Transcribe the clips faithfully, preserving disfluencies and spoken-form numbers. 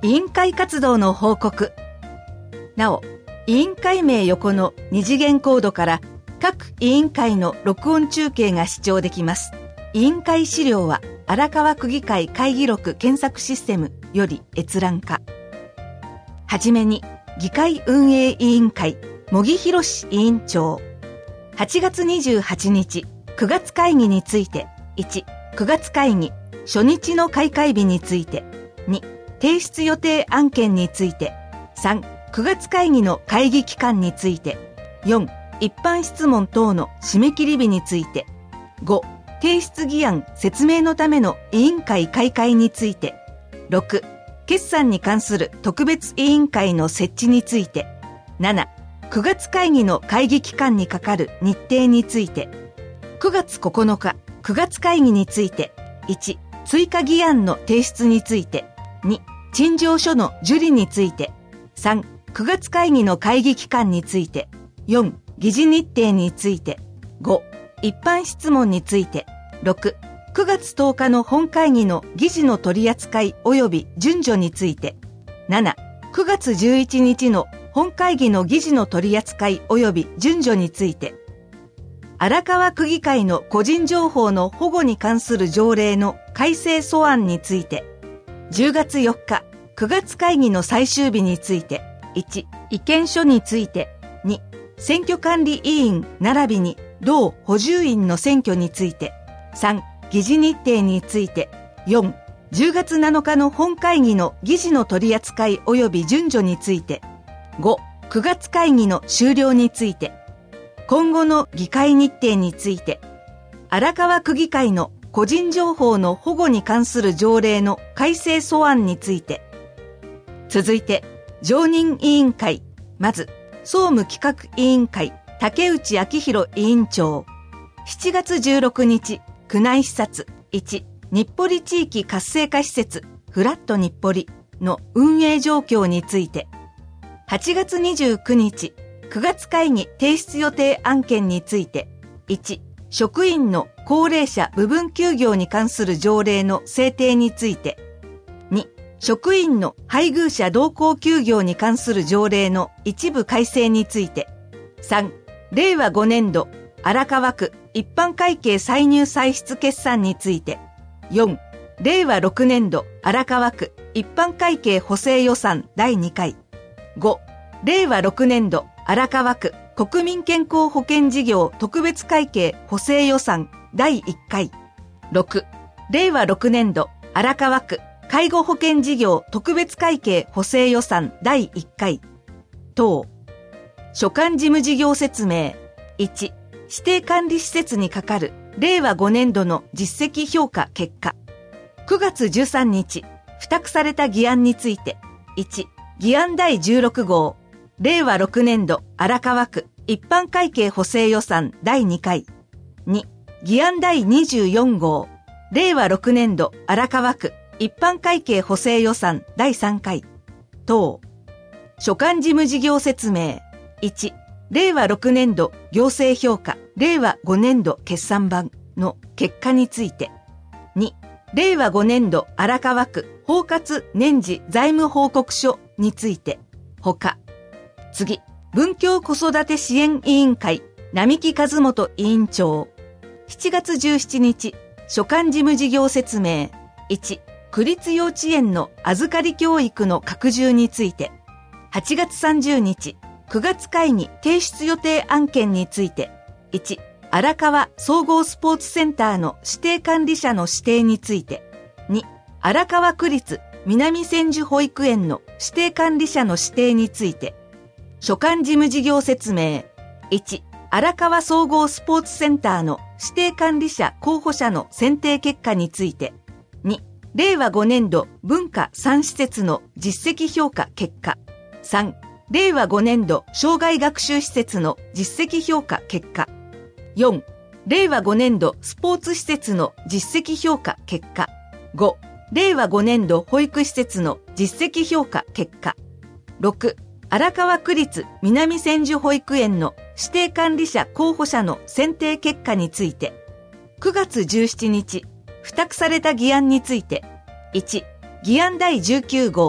委員会活動の報告。なお、委員会名横の二次元コードから各委員会の録音中継が視聴できます。委員会資料は荒川区議会会議録検索システムより閲覧可。はじめに、議会運営委員会、茂木宏委員長。はちがつにじゅうはちにち、くがつ会議について、いち、くがつ会議、初日の開会日について、に、提出予定案件について、さん、くがつ会議の会議期間について、よん、一般質問等の締め切り日について、ご、提出議案説明のための委員会開会について、ろく、決算に関する特別委員会の設置について、なな、くがつ会議の会議期間にかかる日程について、くがつここのか、くがつ会議について、いち、追加議案の提出について、に、陳情書の受理について、さん、くがつ会議の会議期間について、よん、議事日程について、ご、一般質問について、ろく、くがつとおかの本会議の議事の取り扱い及び順序について、なな、くがつじゅういちにちの本会議の議事の取り扱い及び順序について、荒川区議会の個人情報の保護に関する条例の改正素案について、じゅうがつよっか、くがつ会議の最終日について、いち、意見書について、に、選挙管理委員並びに同補充員の選挙について、さん、議事日程について、よん、じゅうがつなのかの本会議の議事の取り扱い及び順序について、ご、くがつ会議の終了について、今後の議会日程について、荒川区議会の個人情報の保護に関する条例の改正素案について、続いて、常任委員会、まず、総務企画委員会、竹内昭弘委員長。しちがつじゅうろくにち、区内視察、いち、日暮里地域活性化施設、フラット日暮里の運営状況について、はちがつにじゅうくにち、くがつ会議提出予定案件について、いち、職員の高齢者部分休業に関する条例の制定について、に、職員の配偶者同行休業に関する条例の一部改正について、さん、れいわごねんど荒川区一般会計歳入歳出決算について、よん、れいわろくねんど荒川区一般会計補正予算だいにかい、ご、れいわろくねんど荒川区国民健康保険事業特別会計補正予算だいいっかい、ろく、れいわろくねんど荒川区介護保険事業特別会計補正予算だいいっかい等。所管事務事業説明。いち、指定管理施設にかかるれいわごねんどの実績評価結果。くがつじゅうさんにち、付託された議案について、いち、議案だいじゅうろくごう、れいわろくねんど荒川区一般会計補正予算だいにかい。に、議案だいにじゅうよんごう、れいわろくねんど荒川区一般会計補正予算だいさんかい等。所管事務事業説明。いち、れいわろくねんど行政評価れいわごねんど決算版の結果について。に、れいわごねんど荒川区包括年次財務報告書について。ほか。次、文教子育て支援委員会並木和元委員長。しちがつじゅうしちにち、所管事務事業説明。いち、区立幼稚園の預かり教育の拡充について。はちがつさんじゅうにち、くがつ会議提出予定案件について。いち、荒川総合スポーツセンターの指定管理者の指定について。に、荒川区立南千住保育園の指定管理者の指定について。所管事務事業説明。いち、荒川総合スポーツセンターの指定管理者候補者の選定結果について。に、れいわごねんど文化さん施設の実績評価結果。さん、れいわごねんど障害学習施設の実績評価結果。よん、れいわごねんどスポーツ施設の実績評価結果。ご、れいわごねんど保育施設の実績評価結果。ろく、荒川区立南千住保育園の指定管理者候補者の選定結果について。くがつじゅうしちにち、付託された議案について。いち、議案だいじゅうきゅうごう、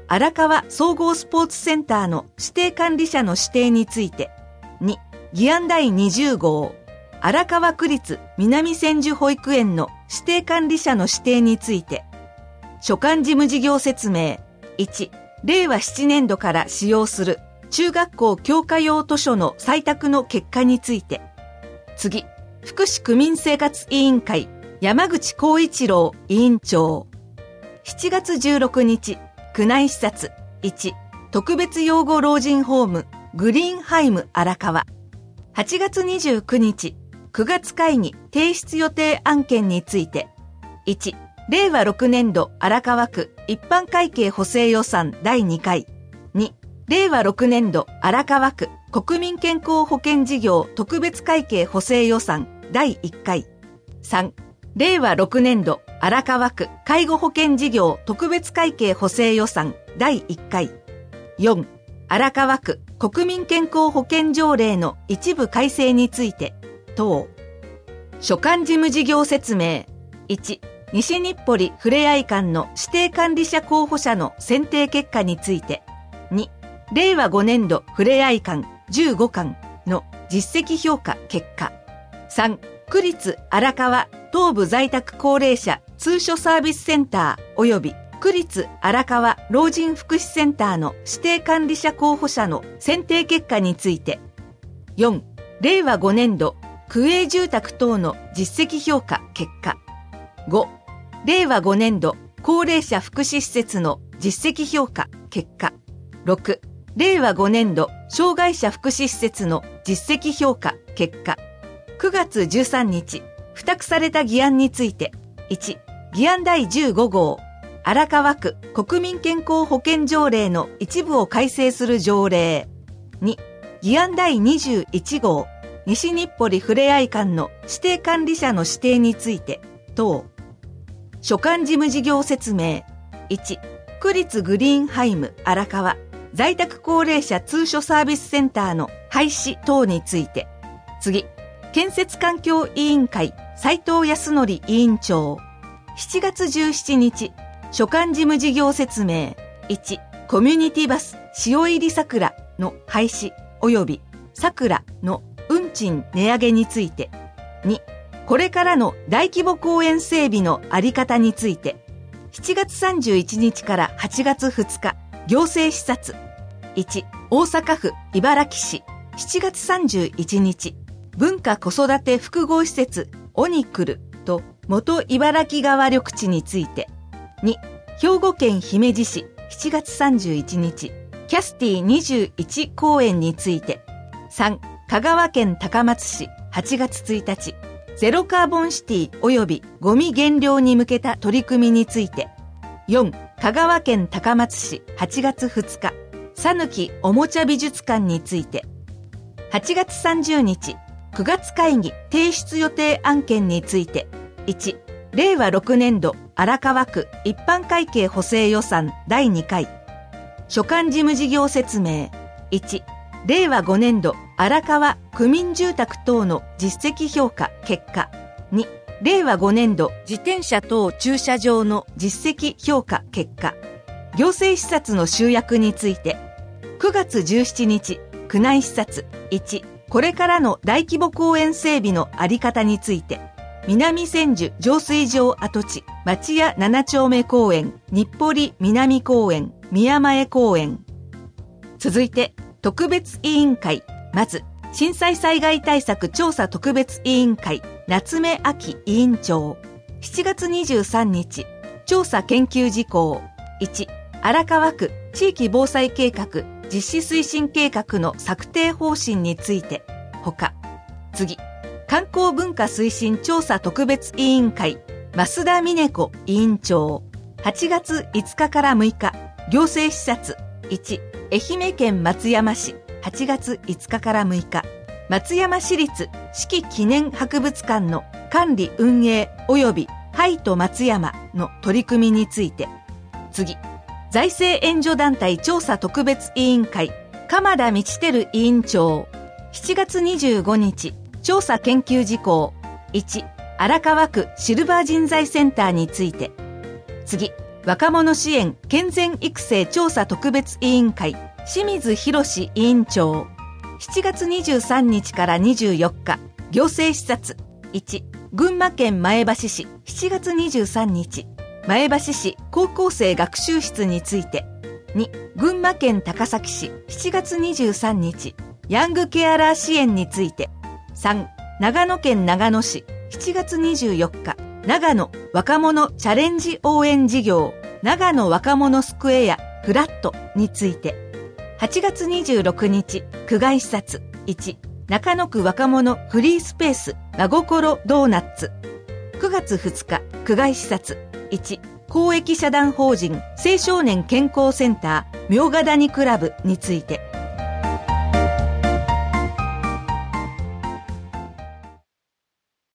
荒川総合スポーツセンターの指定管理者の指定について。に、議案だいにじゅうごう、荒川区立南千住保育園の指定管理者の指定について。所管事務事業説明。いち、れいわななねんどから使用する中学校教科用図書の採択の結果について。次、福祉区民生活委員会山口浩一郎委員長。しちがつじゅうろくにち、区内視察。いち、特別養護老人ホームグリーンハイム荒川。はちがつにじゅうくにち、くがつ会議提出予定案件について。いち、れいわろくねんど荒川区一般会計補正予算だいにかい。に、れいわろくねんど荒川区国民健康保険事業特別会計補正予算だいいっかい。さん、れいわろくねんど荒川区介護保険事業特別会計補正予算だいいっかい。よん、荒川区国民健康保険条例の一部改正について等。所管事務事業説明。いち、西日暮里ふれあい館の指定管理者候補者の選定結果について。に、れいわごねんどふれあい館じゅうごかんの実績評価結果。さん、区立荒川東部在宅高齢者通所サービスセンター及び区立荒川老人福祉センターの指定管理者候補者の選定結果について。よん、れいわごねんど区営住宅等の実績評価結果。ご、れいわごねんど高齢者福祉施設の実績評価結果。ろく、れいわごねんど障害者福祉施設の実績評価結果。くがつじゅうさんにち、付託された議案について。いち、議案だいじゅうごごう、荒川区国民健康保険条例の一部を改正する条例。に、議案だいにじゅういちごう、西日暮里ふれあい館の指定管理者の指定について等。所管事務事業説明。いち、区立グリーンハイム荒川在宅高齢者通所サービスセンターの廃止等について。次、建設環境委員会斉藤康則委員長。しちがつじゅうしちにち、所管事務事業説明。いち、コミュニティバス塩入り桜の廃止及び桜の運賃値上げについて。に、これからの大規模公園整備のあり方について。しちがつさんじゅういちにちからはちがつふつか、行政視察。いち、大阪府茨木市。しちがつさんじゅういちにち、文化子育て複合施設オニクルと元茨城川緑地について。に、兵庫県姫路市。しちがつさんじゅういちにち、キャスティにじゅういち公園について。さん、香川県高松市。はちがつついたち、ゼロカーボンシティ及びゴミ減量に向けた取り組みについて。よん、香川県高松市。はちがつふつか、さぬきおもちゃ美術館について。はちがつさんじゅうにち、くがつ会議提出予定案件について。いち、れいわろくねんど荒川区一般会計補正予算だいにかい。所管事務事業説明。いち、れいわごねんど荒川区民住宅等の実績評価結果。に、れいわごねんど自転車等駐車場の実績評価結果。行政視察の集約について。くがつじゅうしちにち、区内視察。いち、これからの大規模公園整備のあり方について。南千住浄水場跡地町屋ななちょうめ公園日暮里南公園宮前公園。続いて特別委員会。まず震災災害対策調査特別委員会夏目亜紀委員長。しちがつにじゅうさんにち、調査研究事項。いち、荒川区地域防災計画実施推進計画の策定方針について。ほか。次、観光文化推進調査特別委員会増田美音子委員長。はちがついつかからむいか、行政視察。いち、愛媛県松山市。はちがついつかからむいか、松山市立四季記念博物館の管理運営及びハイト松山の取り組みについて。次、財政援助団体調査特別委員会鎌田道輝委員長。しちがつにじゅうごにち、調査研究事項。いち、荒川区シルバー人材センターについて。次、 若者支援健全育成調査特別委員会清水博委員長。しちがつにじゅうさんにちからにじゅうよっか、行政視察。いち、群馬県前橋市しちがつにじゅうさんにち、前橋市高校生学習室について。に、群馬県高崎市しちがつにじゅうさんにち、ヤングケアラー支援について。さん、長野県長野市しちがつにじゅうよっか、長野若者チャレンジ応援事業長野若者スクエアフラットについて。はちがつにじゅうろくにち、区外視察。いち、中野区若者フリースペース真心ドーナッツ。くがつふつか、区外視察。いち、公益社団法人青少年健康センター茗荷谷クラブについて。